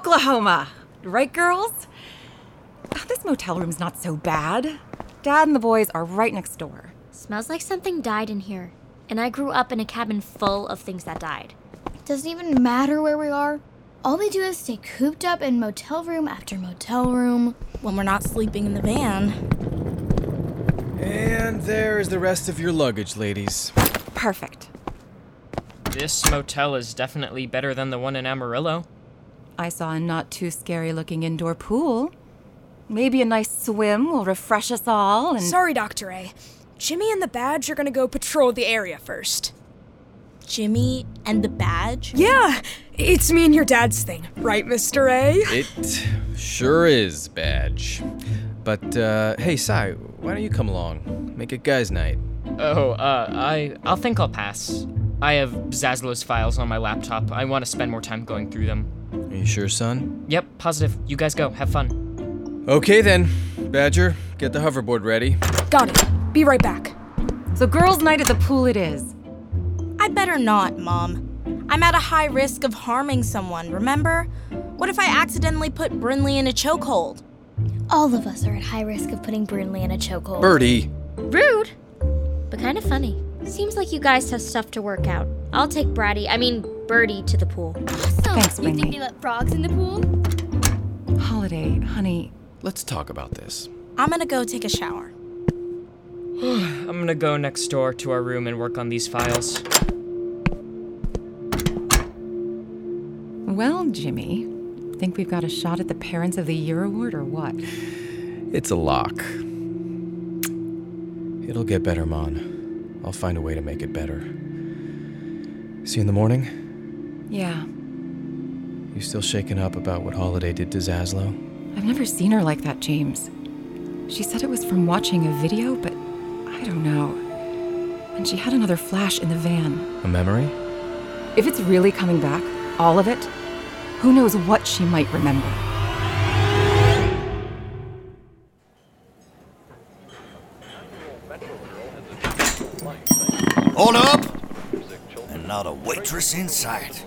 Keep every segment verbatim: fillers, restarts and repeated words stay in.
Oklahoma. Right, girls? Oh, this motel room's not so bad. Dad and the boys are right next door. Smells like something died in here. And I grew up in a cabin full of things that died. Doesn't even matter where we are. All we do is stay cooped up in motel room after motel room when we're not sleeping in the van. And there is the rest of your luggage, ladies. Perfect. This motel is definitely better than the one in Amarillo. I saw a not too scary looking indoor pool. Maybe a nice swim will refresh us all and... Sorry, Doctor A. Jimmy and the Badge are gonna go patrol the area first. Jimmy and the Badge? Yeah, it's me and your dad's thing, right, Mister A? It sure is, Badge. But, uh, hey, Sai, why don't you come along? Make it guys' night. Oh, uh, I, I'll think I'll pass. I have Zaslow's files on my laptop. I want to spend more time going through them. Are you sure, son? Yep, positive. You guys go. Have fun. Okay, then. Badger, get the hoverboard ready. Got it. Be right back. So girls' night at the pool it is. I'd better not, Mom. I'm at a high risk of harming someone, remember? What if I accidentally put Brinley in a chokehold? All of us are at high risk of putting Brinley in a chokehold. Birdie! Rude, but kind of funny. Seems like you guys have stuff to work out. I'll take Braddy, I mean Birdie, to the pool. Awesome. Thanks, You think Brinley. they let frogs in the pool? Holiday, honey. Let's talk about this. I'm gonna go take a shower. I'm gonna go next door to our room and work on these files. Well, Jimmy, think we've got a shot at the Parents of the Year award or what? It's a lock. It'll get better, Mon. I'll find a way to make it better. See you in the morning? Yeah. You still shaken up about what Holiday did to Zaslow? I've never seen her like that, James. She said it was from watching a video, but I don't know. And she had another flash in the van. A memory? If it's really coming back, all of it, who knows what she might remember. Hold up! And not a waitress in sight.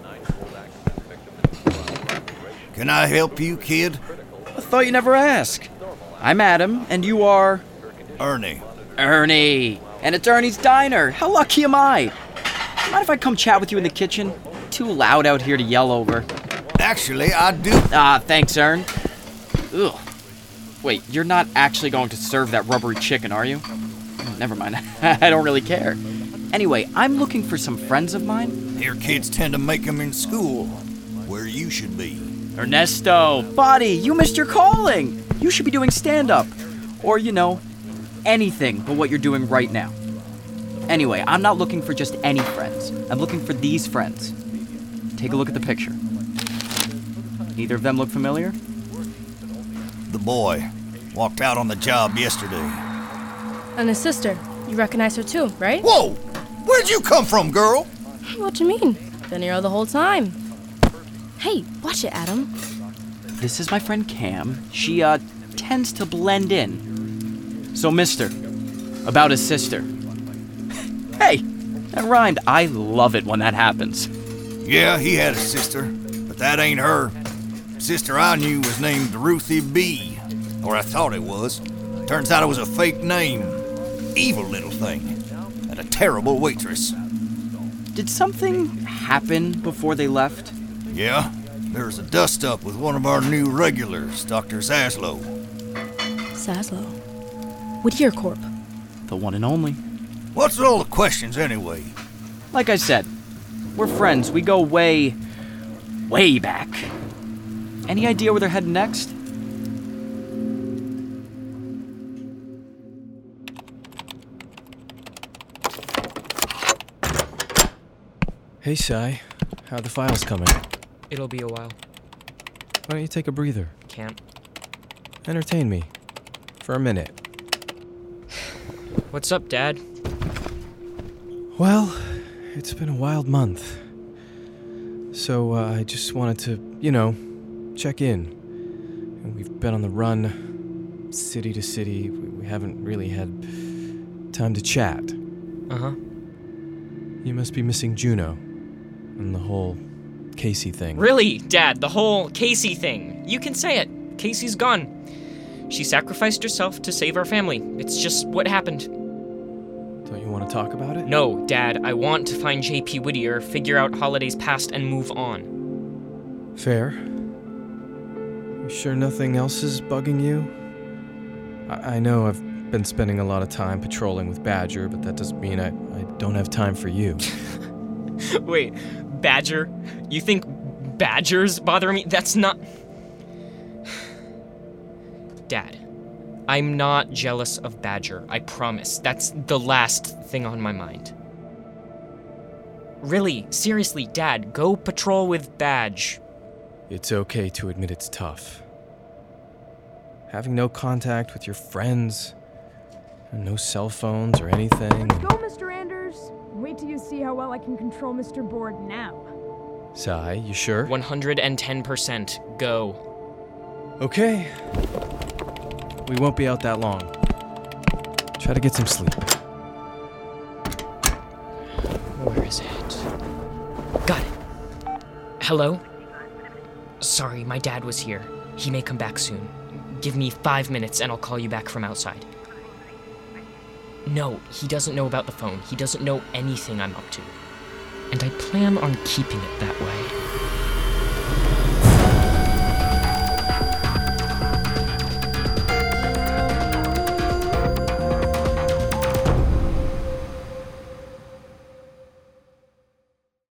Can I help you, kid? I thought you never asked. I'm Adam, and you are... Ernie. Ernie. And it's Ernie's Diner. How lucky am I? Mind if I come chat with you in the kitchen? Too loud out here to yell over. Actually, I do. Ah, thanks, Ern. Ugh. Wait, you're not actually going to serve that rubbery chicken, are you? Never mind. I don't really care. Anyway, I'm looking for some friends of mine. Your kids tend to make them in school, where you should be. Ernesto, buddy, you missed your calling. You should be doing stand-up. Or, you know, anything but what you're doing right now. Anyway, I'm not looking for just any friends. I'm looking for these friends. Take a look at the picture. Either of them look familiar? The boy walked out on the job yesterday. And his sister. You recognize her too, right? Whoa! Where'd you come from, girl? What you mean? Been here the whole time. Hey, watch it, Adam. This is my friend Cam. She, uh, tends to blend in. So, mister, about his sister. Hey, that rhymed. I love it when that happens. Yeah, he had a sister, but that ain't her. Sister I knew was named Ruthie B. Or I thought it was. Turns out it was a fake name. Evil little thing. And a terrible waitress. Did something happen before they left? Yeah, there was a dust-up with one of our new regulars, Doctor Zaslow. Zaslow. Whittier Corp. The one and only. What's all the questions anyway? Like I said, we're friends. We go way, way back. Any idea where they're heading next? Hey, Sai. How are the files coming? It'll be a while. Why don't you take a breather? Can't. Entertain me. For a minute. What's up, Dad? Well, it's been a wild month. So uh, I just wanted to, you know, check in. And we've been on the run, city to city. We, we haven't really had time to chat. Uh-huh. You must be missing Juno and the whole Casey thing. Really, Dad, the whole Casey thing. You can say it. Casey's gone. She sacrificed herself to save our family. It's just what happened. Don't you want to talk about it? No, Dad, I want to find J P Whittier, figure out Holiday's past, and move on. Fair. You sure nothing else is bugging you? I, I know I've been spending a lot of time patrolling with Badger, but that doesn't mean I, I don't have time for you. Wait, Badger? You think Badger's bothering me? That's not... Dad, I'm not jealous of Badger, I promise. That's the last thing on my mind. Really, seriously, Dad, go patrol with Badge. It's okay to admit it's tough. Having no contact with your friends, and no cell phones or anything. Let's go, Mister Anders. Wait till you see how well I can control Mister Board now. Sai, you sure? one hundred ten percent. Go. Okay. We won't be out that long. Try to get some sleep. Where is it? Got it. Hello? Sorry, my dad was here. He may come back soon. Give me five minutes and I'll call you back from outside. No, he doesn't know about the phone. He doesn't know anything I'm up to. And I plan on keeping it that way.